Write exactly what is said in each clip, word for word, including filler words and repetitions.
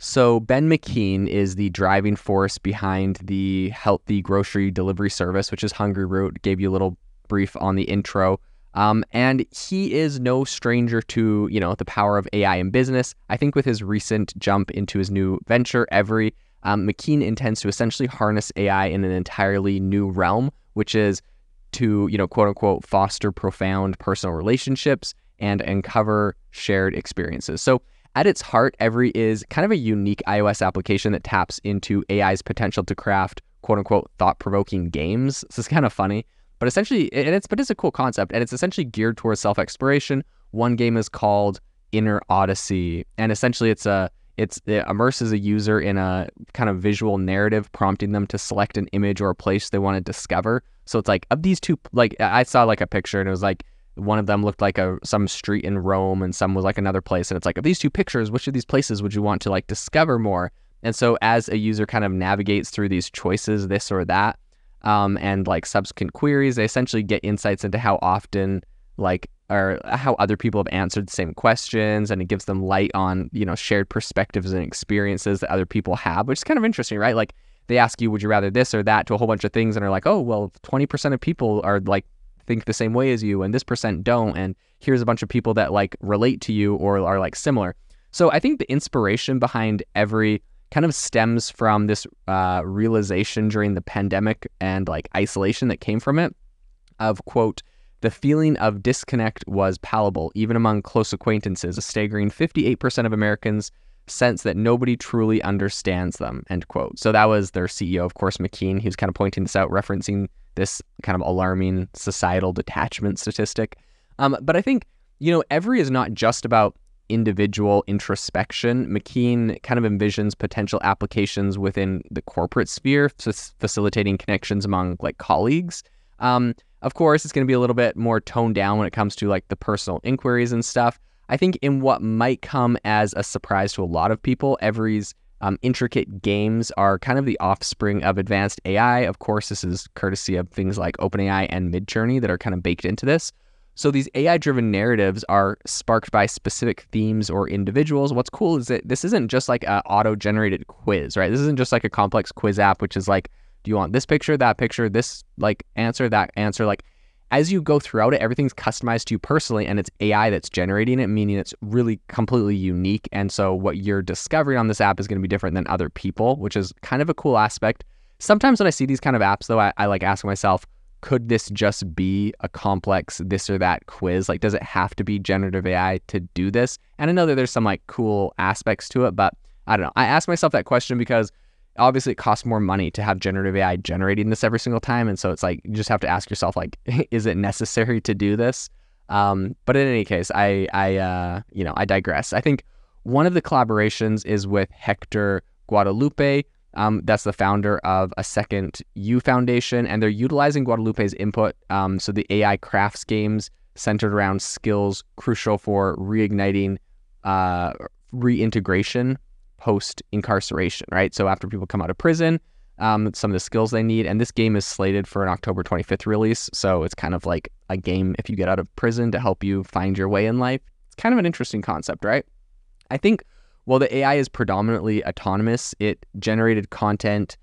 So Ben McKean is the driving force behind the healthy grocery delivery service, which is Hungry Root. Gave you a little brief on the intro. Um, and he is no stranger to, you know, the power of A I in business. I think with his recent jump into his new venture, Every, um, McKean intends to essentially harness A I in an entirely new realm, which is to, you know, quote unquote, foster profound personal relationships and uncover shared experiences. So at its heart, Every is kind of a unique iOS application that taps into A I's potential to craft quote unquote thought-provoking games. This is kind of funny, but essentially, and it's but it's a cool concept, and it's essentially geared towards self-exploration. One game is called Inner Odyssey, and essentially it's a it's it immerses a user in a kind of visual narrative, prompting them to select an image or a place they want to discover. So it's like of these two, like I saw like a picture, and it was like one of them looked like a some street in Rome, and some was like another place. And it's like, of these two pictures, which of these places would you want to like discover more? And so as a user kind of navigates through these choices, this or that, um, and like subsequent queries, they essentially get insights into how often like or how other people have answered the same questions, and it gives them light on, you know, shared perspectives and experiences that other people have, which is kind of interesting, right? Like they ask you, would you rather this or that, to a whole bunch of things, and are like, oh, well, twenty percent of people are like think the same way as you, and this percent don't, and here's a bunch of people that like relate to you or are like similar. So I think the inspiration behind Every kind of stems from this uh, realization during the pandemic and like isolation that came from it of, quote, the feeling of disconnect was palpable even among close acquaintances. A staggering fifty-eight percent of Americans sense that nobody truly understands them, end quote. So that was their C E O, of course, McKean. He was kind of pointing this out, referencing this kind of alarming societal detachment statistic. Um, but I think, you know, Every is not just about individual introspection. McKean kind of envisions potential applications within the corporate sphere, facilitating connections among like colleagues. Um, of course, it's going to be a little bit more toned down when it comes to like the personal inquiries and stuff. I think in what might come as a surprise to a lot of people, Every's Um, intricate games are kind of the offspring of advanced A I. Of course, this is courtesy of things like OpenAI and Midjourney that are kind of baked into this. So these A I-driven narratives are sparked by specific themes or individuals. What's cool is that this isn't just like an auto-generated quiz, right? This isn't just like a complex quiz app, which is like, do you want this picture, that picture, this like answer, that answer? Like as you go throughout it, everything's customized to you personally, and it's A I that's generating it, meaning it's really completely unique. And so what you're discovering on this app is going to be different than other people, which is kind of a cool aspect. Sometimes when I see these kind of apps, though, I, I like asking myself, could this just be a complex this or that quiz? Like, does it have to be generative A I to do this? And I know that there's some like cool aspects to it, but I don't know. I ask myself that question because obviously it costs more money to have generative A I generating this every single time. And so it's like, you just have to ask yourself, like, is it necessary to do this? Um, but in any case, I, I, uh, you know, I digress. I think one of the collaborations is with Hector Guadalupe. Um, that's the founder of A Second You Foundation, and they're utilizing Guadalupe's input. Um, so the A I crafts games centered around skills crucial for reigniting, uh, reintegration post-incarceration, right? So after people come out of prison, um, some of the skills they need, and this game is slated for an October twenty-fifth release, so it's kind of like a game if you get out of prison to help you find your way in life. It's kind of an interesting concept, right? I think while the A I is predominantly autonomous, it generated content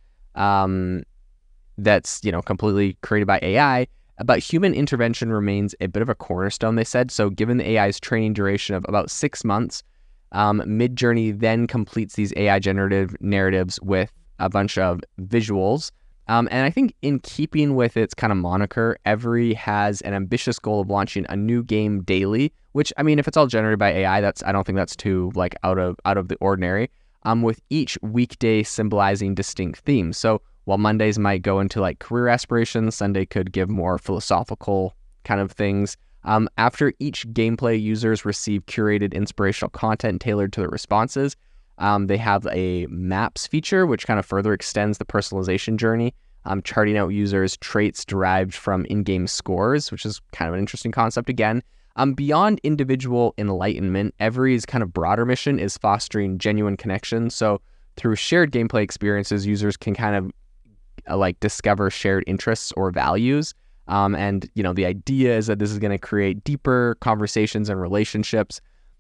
um, that's, you know, completely created by A I, but human intervention remains a bit of a cornerstone, they said. So given the A I's training duration of about six months, Um, Midjourney then completes these A I generative narratives with a bunch of visuals. Um, and I think in keeping with its kind of moniker, Every has an ambitious goal of launching a new game daily, which, I mean, if it's all generated by A I, that's, I don't think that's too like out of, out of the ordinary, um, with each weekday symbolizing distinct themes. So while Mondays might go into like career aspirations, Sunday could give more philosophical kind of things. Um, after each gameplay, users receive curated inspirational content tailored to their responses. Um, they have a maps feature, which kind of further extends the personalization journey, um, charting out users' traits derived from in-game scores, which is kind of an interesting concept again. Um, beyond individual enlightenment, Every's kind of broader mission is fostering genuine connections. So through shared gameplay experiences, users can kind of uh, like discover shared interests or values. Um, and, you know, the idea is that this is going to create deeper conversations and relationships.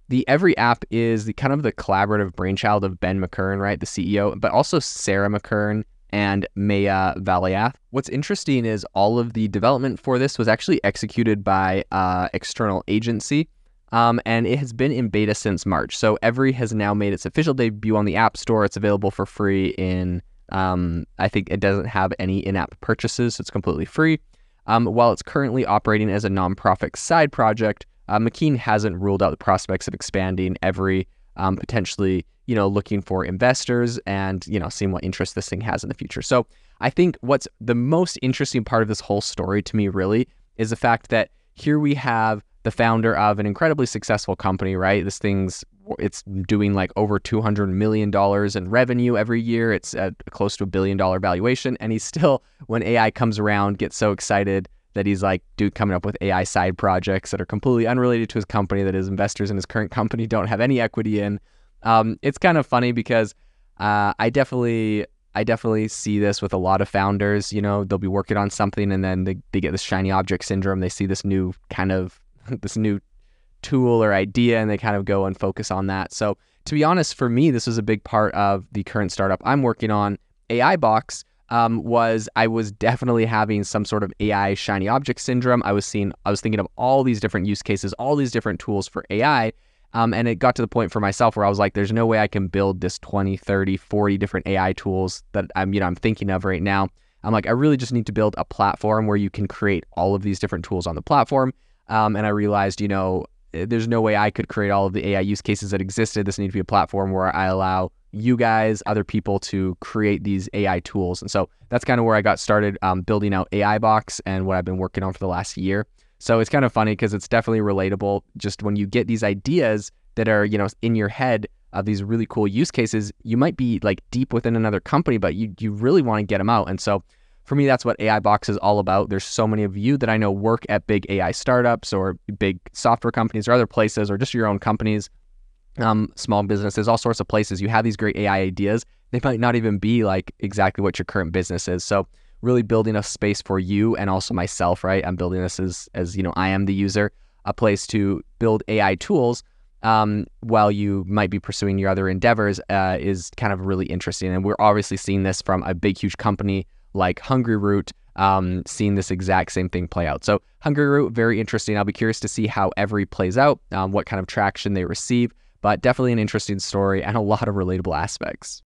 the Every app is the kind of the collaborative brainchild of Ben McKern, right, the C E O, but also Sarah McKern and Maya Valiath. What's interesting is all of the development for this was actually executed by uh, external agency, um, and it has been in beta since March. So Every has now made its official debut on the App Store. It's available for free in, um, I think it doesn't have any in-app purchases, so it's completely free. Um, while it's currently operating as a nonprofit side project, uh, McKean hasn't ruled out the prospects of expanding Every, um, potentially, you know, looking for investors and, you know, seeing what interest this thing has in the future. So I think what's the most interesting part of this whole story to me really is the fact that here we have the founder of an incredibly successful company, right? This thing's, it's doing like over two hundred million dollars in revenue every year. It's at close to a billion dollar valuation. And he's still, when A I comes around, gets so excited that he's like, dude, coming up with A I side projects that are completely unrelated to his company, that his investors in his current company don't have any equity in. Um, it's kind of funny because uh, I definitely, I definitely see this with a lot of founders. You know, they'll be working on something and then they, they get this shiny object syndrome. They see this new kind of, this new tool or idea and they kind of go and focus on that. So to be honest, for me, this was a big part of the current startup I'm working on. AIbox um, was, I was definitely having some sort of A I shiny object syndrome. I was seeing, I was thinking of all these different use cases, all these different tools for A I. Um, and it got to the point for myself where I was like, there's no way I can build this twenty, thirty, forty different A I tools that I'm, you know, I'm thinking of right now. I'm like, I really just need to build a platform where you can create all of these different tools on the platform. Um, and I realized, you know, there's no way I could create all of the A I use cases that existed. This needs to be a platform where I allow you guys, other people to create these A I tools. And so that's kind of where I got started um, building out AIbox and what I've been working on for the last year. So it's kind of funny because it's definitely relatable. Just when you get these ideas that are, you know, in your head of these really cool use cases, you might be like deep within another company, but you you really want to get them out. And so for me, that's what AIbox is all about. There's so many of you that I know work at big A I startups or big software companies or other places or just your own companies, um, small businesses, all sorts of places. You have these great A I ideas. They might not even be like exactly what your current business is. So really building a space for you and also myself, right? I'm building this as, as you know, I am the user, a place to build A I tools um, while you might be pursuing your other endeavors uh, is kind of really interesting. And we're obviously seeing this from a big, huge company like Hungryroot, um, seeing this exact same thing play out. So Hungryroot, very interesting. I'll be curious to see how Every plays out, um, what kind of traction they receive, but definitely an interesting story and a lot of relatable aspects.